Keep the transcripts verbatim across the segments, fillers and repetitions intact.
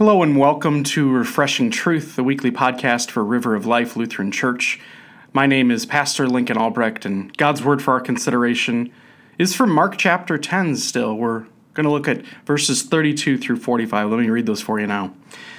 Hello and welcome to Refreshing Truth, the weekly podcast for River of Life Lutheran Church. My name is Pastor Lincoln Albrecht, and God's word for our consideration is from Mark chapter ten still. We're going to look at verses thirty-two through forty-five. Let me read those for you now.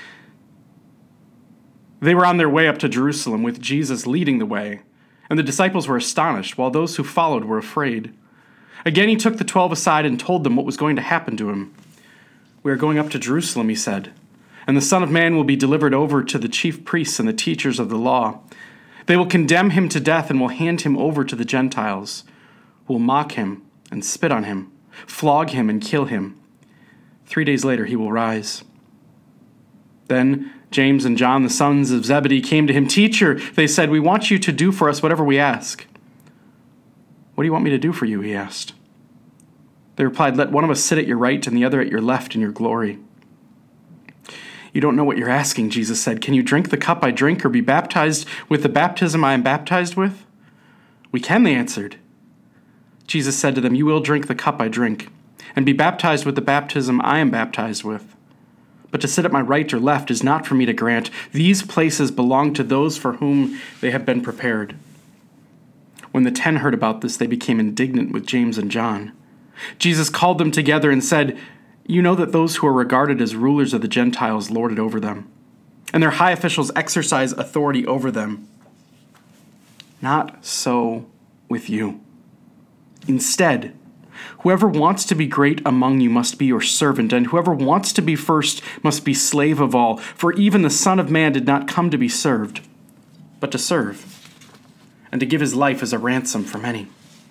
They were on their way up to Jerusalem with Jesus leading the way, and the disciples were astonished, while those who followed were afraid. Again he took the twelve aside and told them what was going to happen to him. "We are going up to Jerusalem," he said, "and the Son of Man will be delivered over to the chief priests and the teachers of the law. They will condemn him to death and will hand him over to the Gentiles, who will mock him and spit on him, flog him and kill him. Three days later he will rise." Then James and John, the sons of Zebedee, came to him. "Teacher," they said, "we want you to do for us whatever we ask." "What do you want me to do for you?" he asked. They replied, "Let one of us sit at your right and the other at your left in your glory." "You don't know what you're asking," Jesus said. "Can you drink the cup I drink or be baptized with the baptism I am baptized with?" "We can," they answered. Jesus said to them, "You will drink the cup I drink and be baptized with the baptism I am baptized with. But to sit at my right or left is not for me to grant. These places belong to those for whom they have been prepared." When the ten heard about this, they became indignant with James and John. Jesus called them together and said, "You know that those who are regarded as rulers of the Gentiles lord it over them, and their high officials exercise authority over them. Not so with you. Instead, whoever wants to be great among you must be your servant, and whoever wants to be first must be slave of all. For even the Son of Man did not come to be served, but to serve, and to give his life as a ransom for many."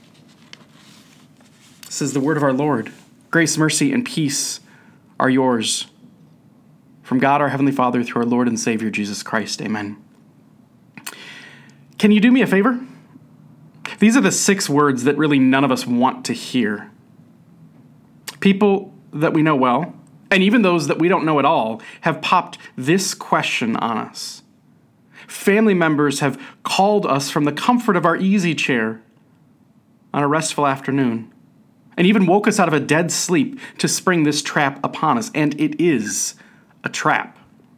This is the word of our Lord. Grace, mercy, and peace are yours from God our Heavenly Father through our Lord and Savior Jesus Christ. Amen. Can you do me a favor? These are the six words that really none of us want to hear. People that we know well, and even those that we don't know at all, have popped this question on us. Family members have called us from the comfort of our easy chair on a restful afternoon, and even woke us out of a dead sleep to spring this trap upon us. And it is a trap.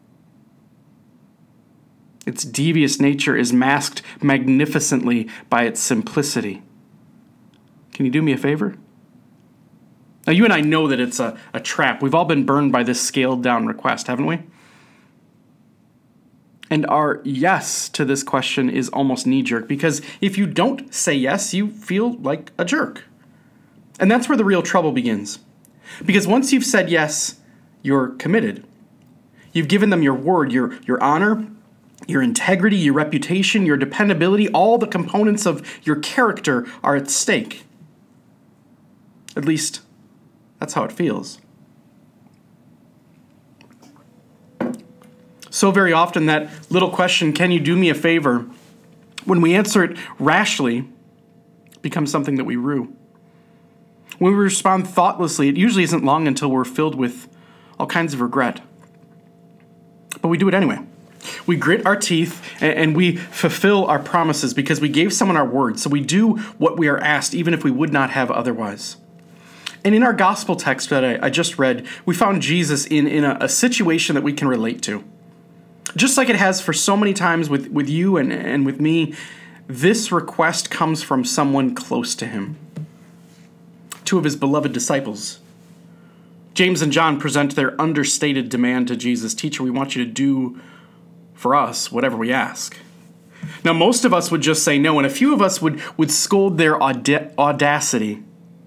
Its devious nature is masked magnificently by its simplicity. Can you do me a favor? Now, you and I know that it's a, a trap. We've all been burned by this scaled-down request, haven't we? And our yes to this question is almost knee-jerk, because if you don't say yes, you feel like a jerk. And that's where the real trouble begins. Because once you've said yes, you're committed. You've given them your word, your, your honor, your integrity, your reputation, your dependability. All the components of your character are at stake. At least, that's how it feels. So very often that little question, "Can you do me a favor?" when we answer it rashly, becomes something that we rue. When we respond thoughtlessly, it usually isn't long until we're filled with all kinds of regret. But we do it anyway. We grit our teeth and we fulfill our promises because we gave someone our word. So we do what we are asked, even if we would not have otherwise. And in our gospel text that I, I just read, we found Jesus in, in a, a situation that we can relate to. Just like it has for so many times with, with you and, and with me, this request comes from someone close to him. Two of his beloved disciples. James and John present their understated demand to Jesus. "Teacher, we want you to do for us whatever we ask." Now, most of us would just say no, and a few of us would, would scold their aud- audacity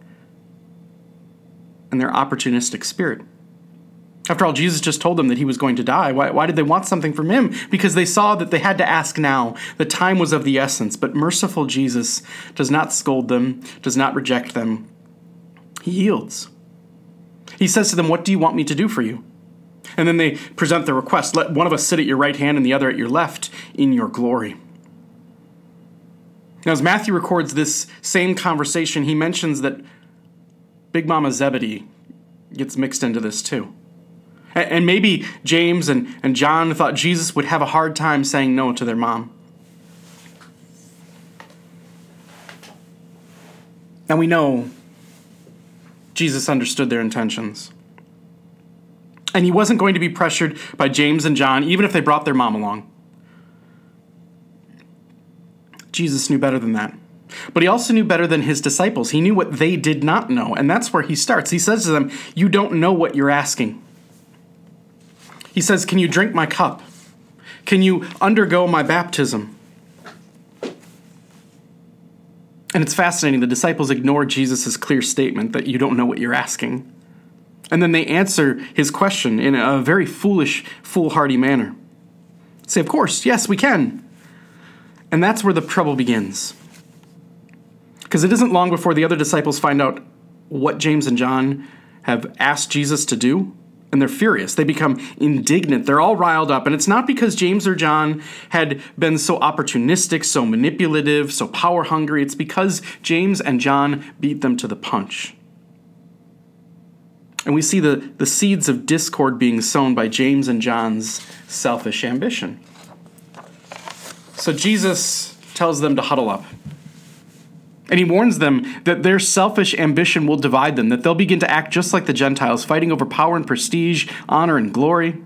and their opportunistic spirit. After all, Jesus just told them that he was going to die. Why, why did they want something from him? Because they saw that they had to ask now. The time was of the essence. But merciful Jesus does not scold them, does not reject them. He yields. He says to them, "What do you want me to do for you?" And then they present the request, "Let one of us sit at your right hand and the other at your left in your glory." Now, as Matthew records this same conversation, he mentions that Big Mama Zebedee gets mixed into this too. And maybe James and, and John thought Jesus would have a hard time saying no to their mom. And we know Jesus understood their intentions. And he wasn't going to be pressured by James and John, even if they brought their mom along. Jesus knew better than that. But he also knew better than his disciples. He knew what they did not know, and that's where he starts. He says to them, you don't know what you're asking. He says, can you drink my cup? Can you undergo my baptism? And it's fascinating. The disciples ignore Jesus' clear statement that you don't know what you're asking. And then they answer his question in a very foolish, foolhardy manner. Say, of course, yes, we can. And that's where the trouble begins. Because it isn't long before the other disciples find out what James and John have asked Jesus to do, and they're furious. They become indignant. They're all riled up. And it's not because James or John had been so opportunistic, so manipulative, so power hungry. It's because James and John beat them to the punch. And we see the, the seeds of discord being sown by James and John's selfish ambition. So Jesus tells them to huddle up. And he warns them that their selfish ambition will divide them, that they'll begin to act just like the Gentiles, fighting over power and prestige, honor and glory.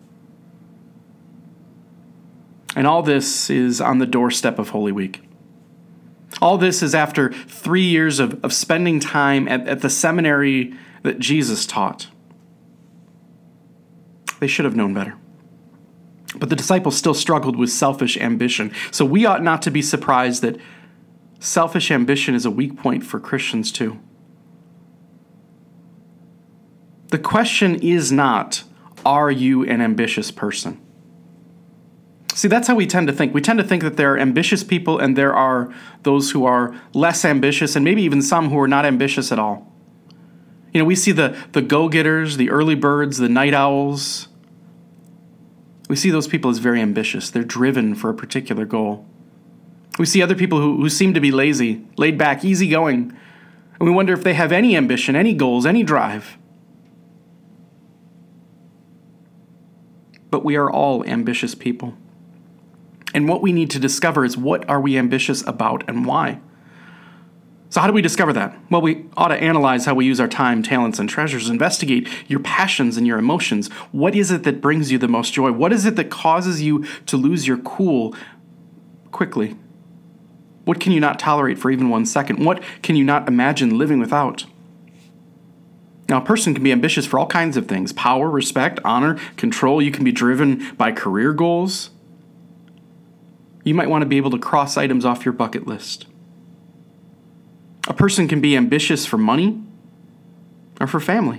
And all this is on the doorstep of Holy Week. All this is after three years of, of spending time at, at the seminary that Jesus taught. They should have known better. But the disciples still struggled with selfish ambition. So we ought not to be surprised that selfish ambition is a weak point for Christians too. The question is not, are you an ambitious person? See, that's how we tend to think. We tend to think that there are ambitious people and there are those who are less ambitious and maybe even some who are not ambitious at all. You know, we see the, the go-getters, the early birds, the night owls. We see those people as very ambitious. They're driven for a particular goal. We see other people who, who seem to be lazy, laid back, easygoing, and we wonder if they have any ambition, any goals, any drive. But we are all ambitious people. And what we need to discover is, what are we ambitious about and why? So how do we discover that? Well, we ought to analyze how we use our time, talents, and treasures. Investigate your passions and your emotions. What is it that brings you the most joy? What is it that causes you to lose your cool quickly? What can you not tolerate for even one second? What can you not imagine living without? Now, a person can be ambitious for all kinds of things: power, respect, honor, control. You can be driven by career goals. You might want to be able to cross items off your bucket list. A person can be ambitious for money or for family.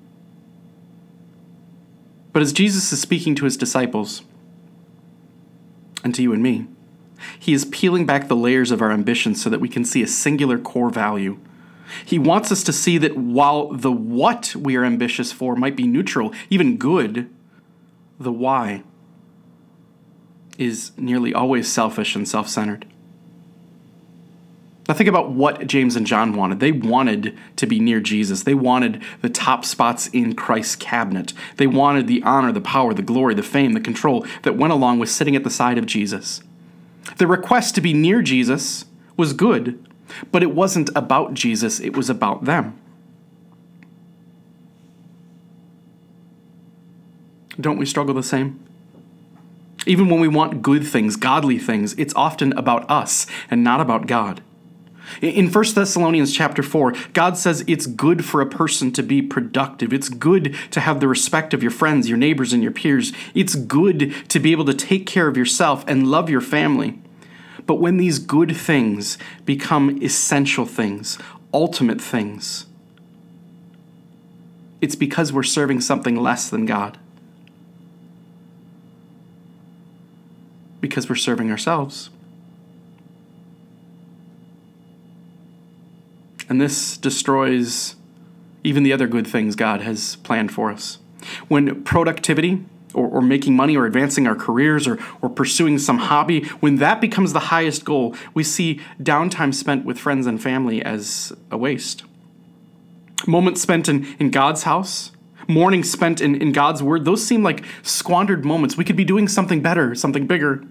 But as Jesus is speaking to his disciples, and to you and me, he is peeling back the layers of our ambitions so that we can see a singular core value. He wants us to see that while the what we are ambitious for might be neutral, even good, the why is nearly always selfish and self-centered. Now think about what James and John wanted. They wanted to be near Jesus. They wanted the top spots in Christ's cabinet. They wanted the honor, the power, the glory, the fame, the control that went along with sitting at the side of Jesus. The request to be near Jesus was good, but it wasn't about Jesus. It was about them. Don't we struggle the same? Even when we want good things, godly things, it's often about us and not about God. In First Thessalonians chapter four, God says it's good for a person to be productive. It's good to have the respect of your friends, your neighbors, and your peers. It's good to be able to take care of yourself and love your family. But when these good things become essential things, ultimate things, it's because we're serving something less than God. Because we're serving ourselves. And this destroys even the other good things God has planned for us. When productivity or, or making money or advancing our careers or, or pursuing some hobby, when that becomes the highest goal, we see downtime spent with friends and family as a waste. Moments spent in, in God's house, mornings spent in, in God's word, those seem like squandered moments. We could be doing something better, something bigger.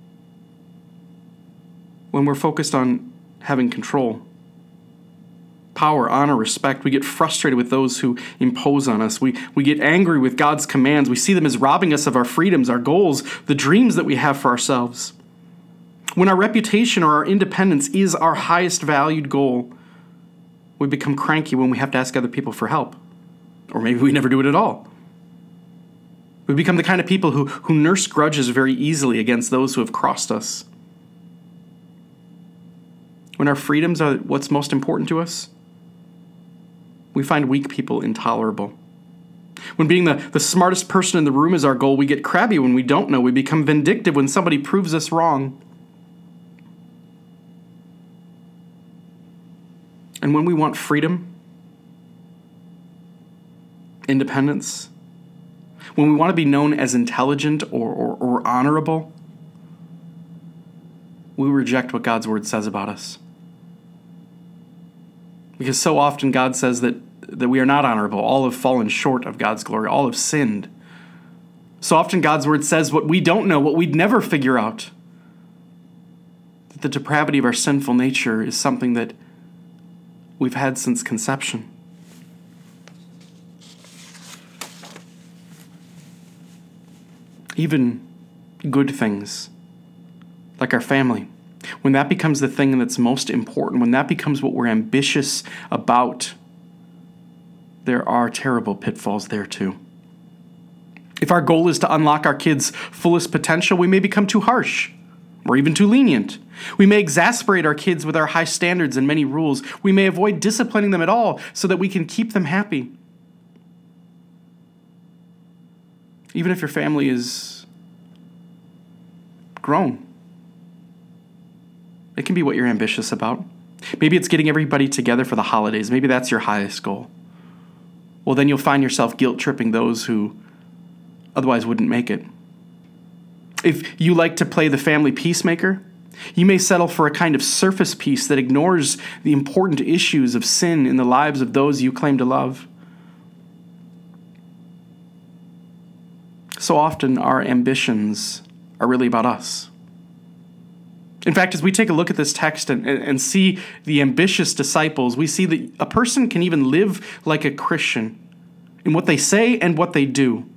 When we're focused on having control, power, honor, respect. We get frustrated with those who impose on us. We, we get angry with God's commands. We see them as robbing us of our freedoms, our goals, the dreams that we have for ourselves. When our reputation or our independence is our highest valued goal, we become cranky when we have to ask other people for help. Or maybe we never do it at all. We become the kind of people who, who nurse grudges very easily against those who have crossed us. When our freedoms are what's most important to us, we find weak people intolerable. When being the, the smartest person in the room is our goal, we get crabby when we don't know. We become vindictive when somebody proves us wrong. And when we want freedom, independence, when we want to be known as intelligent or, or, or honorable, we reject what God's word says about us. Because so often God says that, that we are not honorable. All have fallen short of God's glory. All have sinned. So often God's word says what we don't know, what we'd never figure out. That the depravity of our sinful nature is something that we've had since conception. Even good things, like our family, when that becomes the thing that's most important, when that becomes what we're ambitious about, there are terrible pitfalls there too. If our goal is to unlock our kids' fullest potential, we may become too harsh or even too lenient. We may exasperate our kids with our high standards and many rules. We may avoid disciplining them at all so that we can keep them happy. Even if your family is grown, it can be what you're ambitious about. Maybe it's getting everybody together for the holidays. Maybe that's your highest goal. Well, then you'll find yourself guilt-tripping those who otherwise wouldn't make it. If you like to play the family peacemaker, you may settle for a kind of surface peace that ignores the important issues of sin in the lives of those you claim to love. So often our ambitions are really about us. In fact, as we take a look at this text and, and see the ambitious disciples, we see that a person can even live like a Christian in what they say and what they do,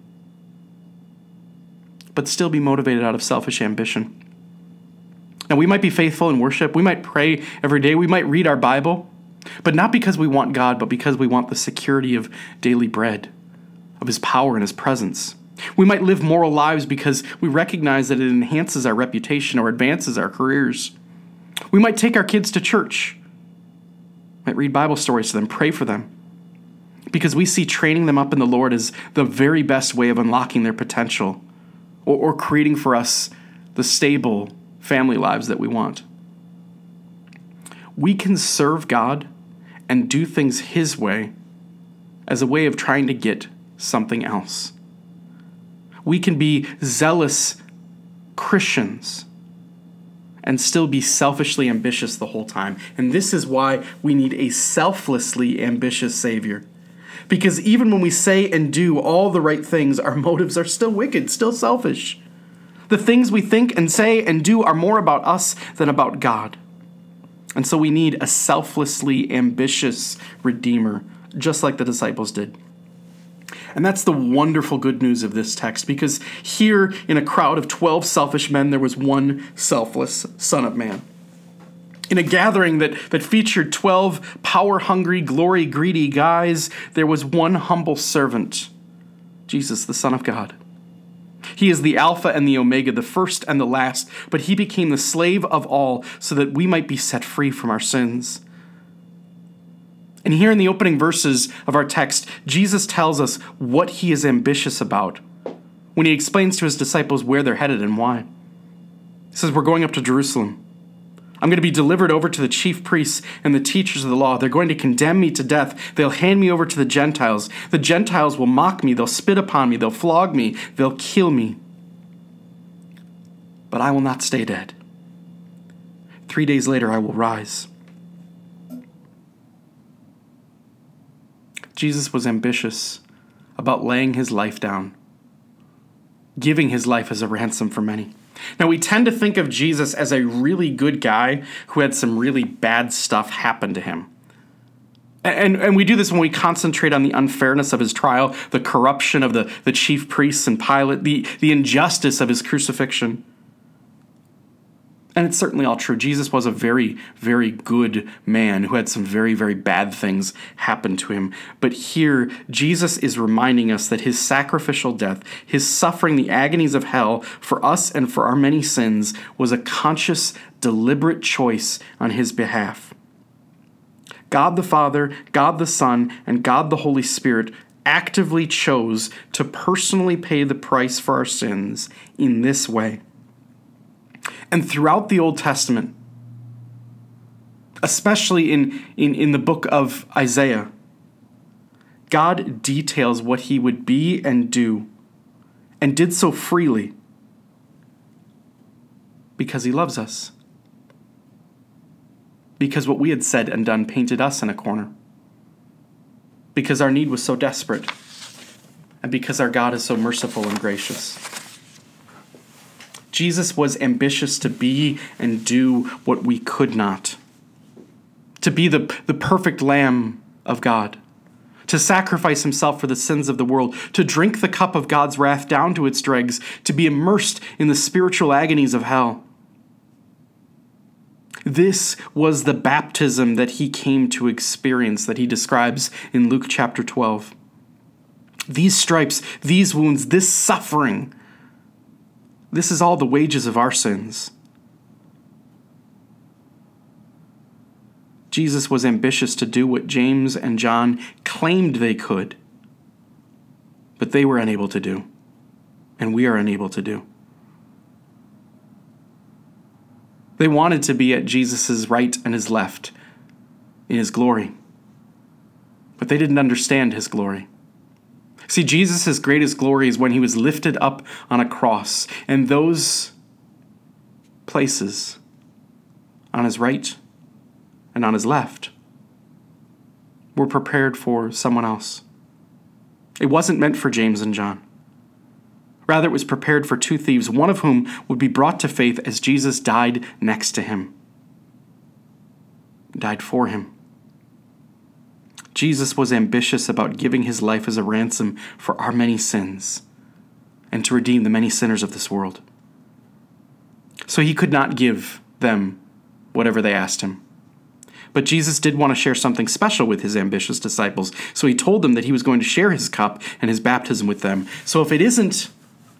but still be motivated out of selfish ambition. Now, we might be faithful in worship. We might pray every day. We might read our Bible, but not because we want God, but because we want the security of daily bread, of his power and his presence. We might live moral lives because we recognize that it enhances our reputation or advances our careers. We might take our kids to church, might read Bible stories to them, pray for them, because we see training them up in the Lord as the very best way of unlocking their potential or, or creating for us the stable family lives that we want. We can serve God and do things his way as a way of trying to get something else. We can be zealous Christians and still be selfishly ambitious the whole time. And this is why we need a selflessly ambitious Savior. Because even when we say and do all the right things, our motives are still wicked, still selfish. The things we think and say and do are more about us than about God. And so we need a selflessly ambitious Redeemer, just like the disciples did. And that's the wonderful good news of this text, because here in a crowd of twelve selfish men, there was one selfless Son of Man. In a gathering that, that featured twelve power-hungry, glory-greedy guys, there was one humble servant, Jesus, the Son of God. He is the Alpha and the Omega, the first and the last, but he became the slave of all so that we might be set free from our sins. And here in the opening verses of our text, Jesus tells us what he is ambitious about when he explains to his disciples where they're headed and why. He says, we're going up to Jerusalem. I'm going to be delivered over to the chief priests and the teachers of the law. They're going to condemn me to death. They'll hand me over to the Gentiles. The Gentiles will mock me. They'll spit upon me. They'll flog me. They'll kill me. But I will not stay dead. Three days later, I will rise. Jesus was ambitious about laying his life down, giving his life as a ransom for many. Now, we tend to think of Jesus as a really good guy who had some really bad stuff happen to him. And, and we do this when we concentrate on the unfairness of his trial, the corruption of the, the chief priests and Pilate, the, the injustice of his crucifixion. And it's certainly all true. Jesus was a very, very good man who had some very, very bad things happen to him. But here, Jesus is reminding us that his sacrificial death, his suffering the agonies of hell for us and for our many sins, was a conscious, deliberate choice on his behalf. God the Father, God the Son, and God the Holy Spirit actively chose to personally pay the price for our sins in this way. And throughout the Old Testament, especially in, in, in the book of Isaiah, God details what he would be and do, and did so freely because he loves us. Because what we had said and done painted us in a corner. Because our need was so desperate. And because our God is so merciful and gracious. Jesus was ambitious to be and do what we could not. To be the, the perfect Lamb of God. To sacrifice himself for the sins of the world. To drink the cup of God's wrath down to its dregs. To be immersed in the spiritual agonies of hell. This was the baptism that he came to experience, that he describes in Luke chapter twelve. These stripes, these wounds, this suffering, this is all the wages of our sins. Jesus was ambitious to do what James and John claimed they could, but they were unable to do, and we are unable to do. They wanted to be at Jesus' right and his left in his glory. But they didn't understand his glory. See, Jesus' greatest glory is when he was lifted up on a cross. And those places on his right and on his left were prepared for someone else. It wasn't meant for James and John. Rather, it was prepared for two thieves, one of whom would be brought to faith as Jesus died next to him. Died for him. Jesus was ambitious about giving his life as a ransom for our many sins and to redeem the many sinners of this world. So he could not give them whatever they asked him. But Jesus did want to share something special with his ambitious disciples, so he told them that he was going to share his cup and his baptism with them. So if it isn't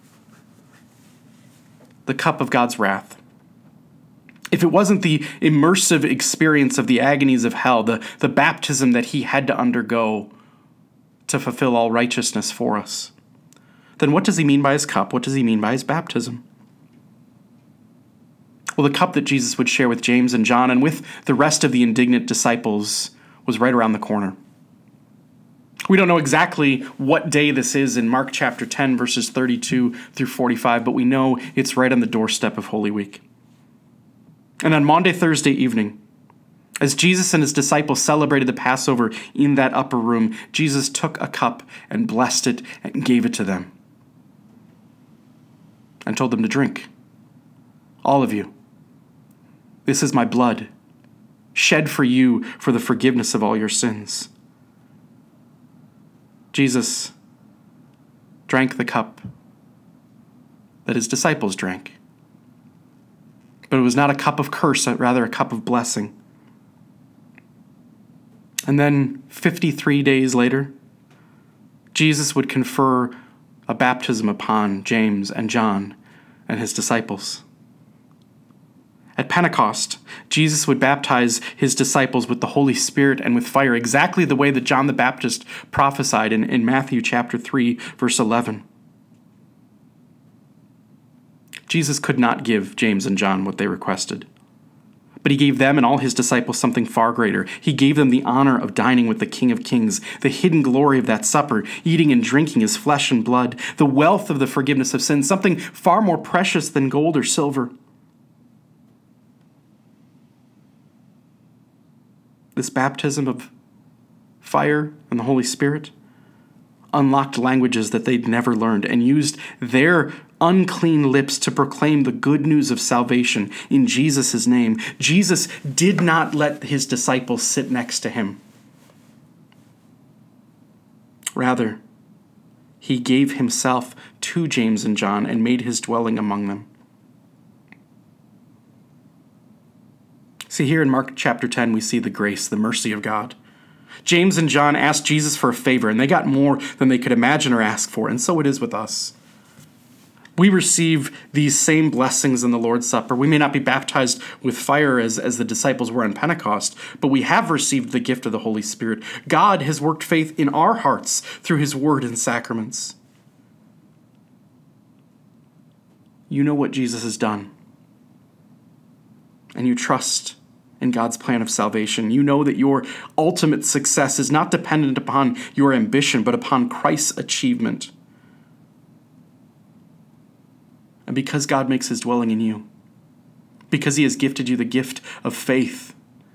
the cup of God's wrath, if it wasn't the immersive experience of the agonies of hell, the, the baptism that he had to undergo to fulfill all righteousness for us, then what does he mean by his cup? What does he mean by his baptism? Well, the cup that Jesus would share with James and John and with the rest of the indignant disciples was right around the corner. We don't know exactly what day this is in Mark chapter ten, verses thirty-two through forty-five, but we know it's right on the doorstep of Holy Week. And on Maundy Thursday evening, as Jesus and his disciples celebrated the Passover in that upper room, Jesus took a cup and blessed it and gave it to them and told them to drink. All of you. This is my blood, shed for you for the forgiveness of all your sins. Jesus drank the cup that his disciples drank. But it was not a cup of curse, but rather a cup of blessing. And then fifty-three days later, Jesus would confer a baptism upon James and John and his disciples. At Pentecost, Jesus would baptize his disciples with the Holy Spirit and with fire, exactly the way that John the Baptist prophesied in, in Matthew chapter three, verse eleven. Jesus could not give James and John what they requested, but he gave them and all his disciples something far greater. He gave them the honor of dining with the King of Kings, the hidden glory of that supper, eating and drinking his flesh and blood, the wealth of the forgiveness of sins, something far more precious than gold or silver. This baptism of fire and the Holy Spirit unlocked languages that they'd never learned and used their unclean lips to proclaim the good news of salvation in Jesus' name. Jesus did not let his disciples sit next to him. Rather, he gave himself to James and John and made his dwelling among them. See, here in Mark chapter ten, we see the grace, the mercy of God. James and John asked Jesus for a favor, and they got more than they could imagine or ask for, and so it is with us. We receive these same blessings in the Lord's Supper. We may not be baptized with fire as, as the disciples were on Pentecost, but we have received the gift of the Holy Spirit. God has worked faith in our hearts through his word and sacraments. You know what Jesus has done, and you trust in God's plan of salvation. You know that your ultimate success is not dependent upon your ambition, but upon Christ's achievement. And because God makes his dwelling in you, because he has gifted you the gift of faith,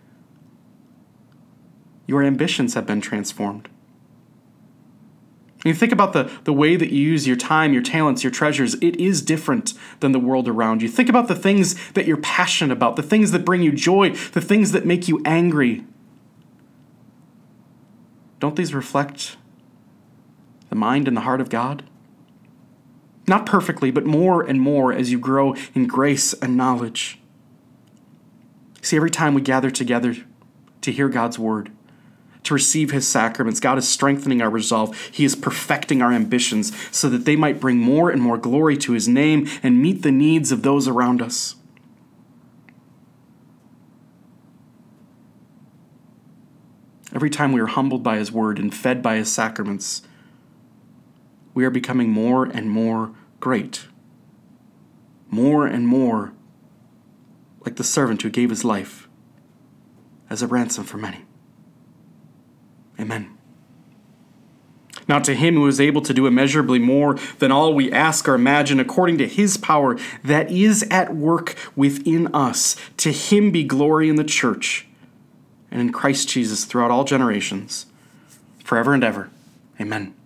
your ambitions have been transformed. And you think about the, the way that you use your time, your talents, your treasures, it is different than the world around you. Think about the things that you're passionate about, the things that bring you joy, the things that make you angry. Don't these reflect the mind and the heart of God? Not perfectly, but more and more as you grow in grace and knowledge. See, every time we gather together to hear God's word, to receive his sacraments, God is strengthening our resolve. He is perfecting our ambitions so that they might bring more and more glory to his name and meet the needs of those around us. Every time we are humbled by his word and fed by his sacraments, we are becoming more and more great, more and more like the servant who gave his life as a ransom for many. Amen. Now to him who is able to do immeasurably more than all we ask or imagine, according to his power that is at work within us, to him be glory in the church and in Christ Jesus throughout all generations, forever and ever. Amen.